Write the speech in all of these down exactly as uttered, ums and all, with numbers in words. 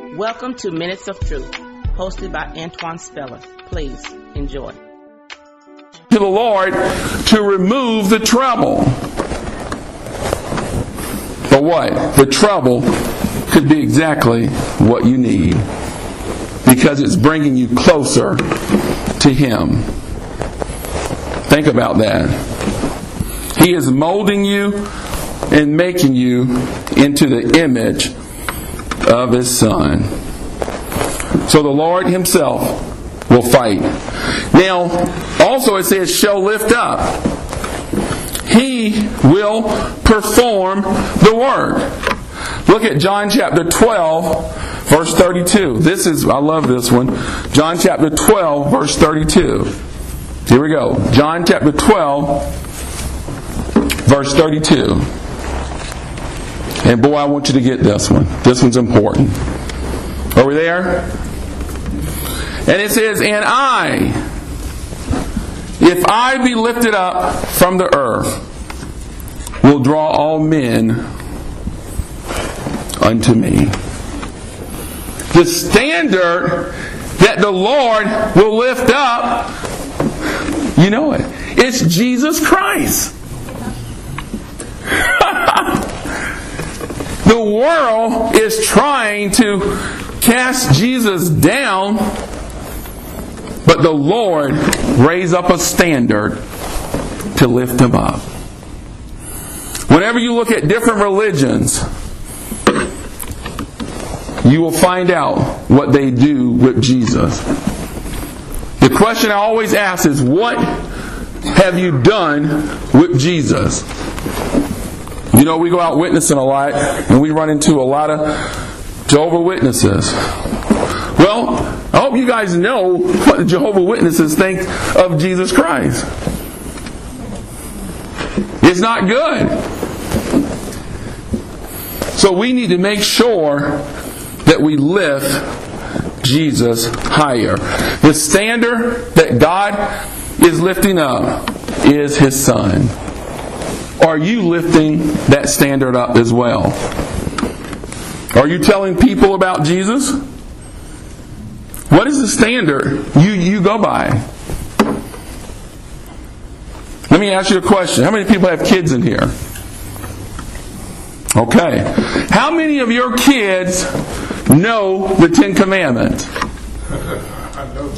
Welcome to Minutes of Truth, hosted by Antoine Speller. Please enjoy. To the Lord to remove the trouble. But what? The trouble could be exactly what you need, because it's bringing you closer to Him. Think about that. He is molding you and making you into the image of His Son. So the Lord Himself will fight. Now, also it says, shall lift up. He will perform the work. Look at John chapter twelve, verse thirty-two. This is, I love this one. John chapter twelve, verse thirty-two. Here we go. John chapter twelve, verse thirty-two. And boy, I want you to get this one. This one's important. Are we there? And it says, and I, if I be lifted up from the earth, will draw all men unto me. The standard that the Lord will lift up, you know it, it's Jesus Christ. The world is trying to cast Jesus down, but the Lord raised up a standard to lift Him up. Whenever you look at different religions, you will find out what they do with Jesus. The question I always ask is, what have you done with Jesus? You know, we go out witnessing a lot, and we run into a lot of Jehovah's Witnesses. Well, I hope you guys know what the Jehovah's Witnesses think of Jesus Christ. It's not good. So we need to make sure that we lift Jesus higher. The standard that God is lifting up is His Son. Are you lifting that standard up as well? Are you telling people about Jesus? What is the standard you, you go by? Let me ask you a question. How many people have kids in here? Okay. How many of your kids know the Ten Commandments? I know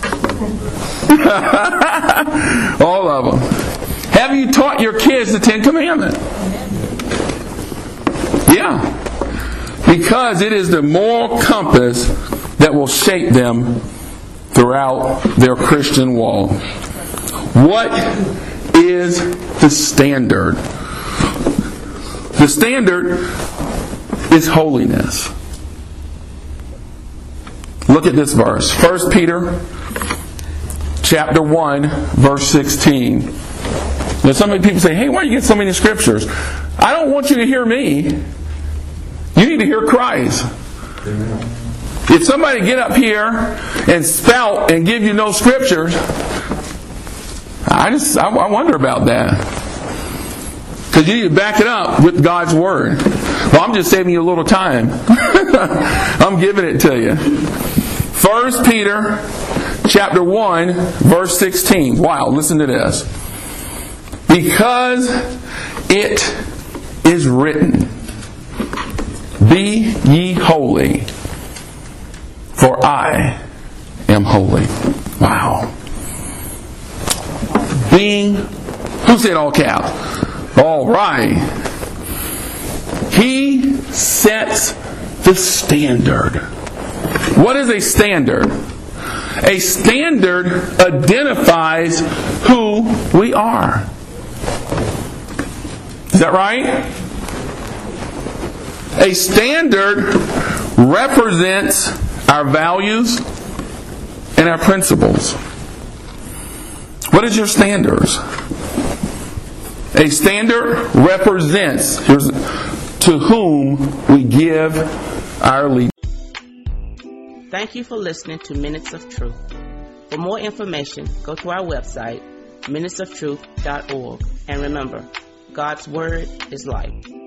mine. All of them. Have you taught your kids the Ten Commandments? Yeah. Because it is the moral compass that will shape them throughout their Christian walk. What is the standard? The standard is holiness. Look at this verse. First Peter chapter one, verse sixteen. Now, so many people say, hey, why do you get so many scriptures? I don't want you to hear me. You need to hear Christ. Amen. If somebody get up here and spout and give you no scriptures, I just I, I wonder about that. Because you need to back it up with God's Word. Well, I'm just saving you a little time. I'm giving it to you. First Peter chapter one, verse sixteen. Wow, listen to this. Because it is written, be ye holy, for I am holy. Wow. Being, who said all caps? All right. He sets the standard. What is a standard? A standard identifies who we are. Is that right? A standard represents our values and our principles. What is your standards? A standard represents here's, to whom we give our allegiance. Thank you for listening to Minutes of Truth. For more information, go to our website, minutes of truth dot org. And remember, God's Word is life.